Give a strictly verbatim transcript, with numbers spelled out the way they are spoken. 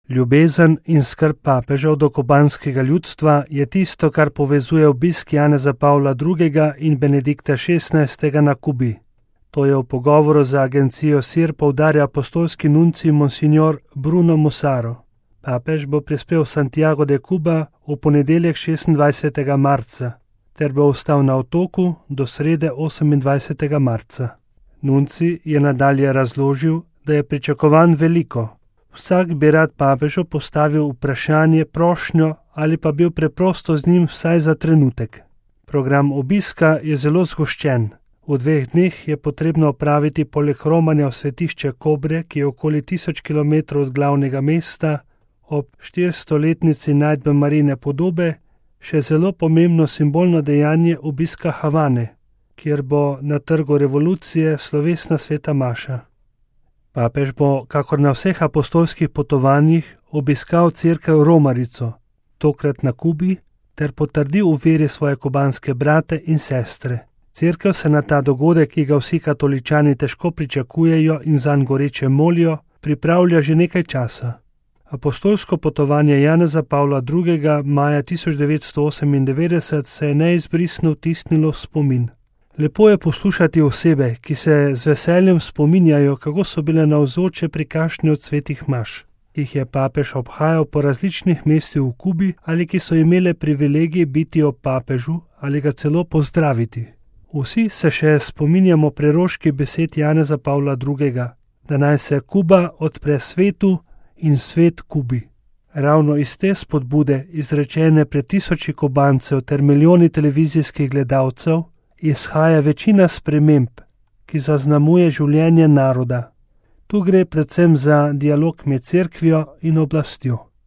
Ljubezen in skrb papežev do kubanskega ljudstva je tisto, kar povezuje obisk Janeza Pavla drugega in Benedikta šestnajstega na Kubi. To je v pogovoru za agencijo S I R poudarja apostolski nuncij monsignor Bruno Musaro. Papež bo prispel v Santiago de Cuba v ponedeljek šestindvajsetega marca ter bo ostal na otoku do srede osemindvajsetega marca. Nuncij je nadalje razložil, da je pričakovan veliko. Vsak bi rad papežu postavil vprašanje, prošnjo ali pa bil preprosto z njim vsaj za trenutek. Program obiska je zelo zgoščen. V dveh dneh je potrebno opraviti poleg romanja v svetišče Cobre, ki je okoli tisoč kilometrov od glavnega mesta, ob štiristoletnici najdbe Marijine podobe, še zelo pomembno simbolno dejanje obiska Havane, kjer bo na trgu revolucije slovesna sveta maša. Papež bo, kakor na vseh apostolskih potovanjih, obiskal cerkev Romarico, tokrat na Kubi, ter potrdil v veri svoje kubanske brate in sestre. Cerkev se na ta dogodek, ki ga vsi katoličani težko pričakujejo in zanj goreče molijo, pripravlja že nekaj časa. Apostolsko potovanje Janeza Pavla drugega maja tisoč devetsto osemindevetdeset se je neizbrisno vtisnilo v spomin. Lepo je poslušati osebe, ki se z veseljem spominjajo, kako so bile navzoče pri kakšni od svetih maš, ki jih je papež obhajal po različnih mestih v Kubi ali ki so imele privilegij biti ob papežu ali ga celo pozdraviti. Vsi se še spominjamo preroških besed Janeza Pavla drugega, da naj se Kuba odpre svetu in svet Kubi. Ravno iz te spodbude, izrečene pred tisoči Kubancev ter milijoni televizijskih gledalcev, izhaja večina sprememb, ki zaznamuje življenje naroda. Tu gre predvsem za dialog med cerkvijo in oblastjo.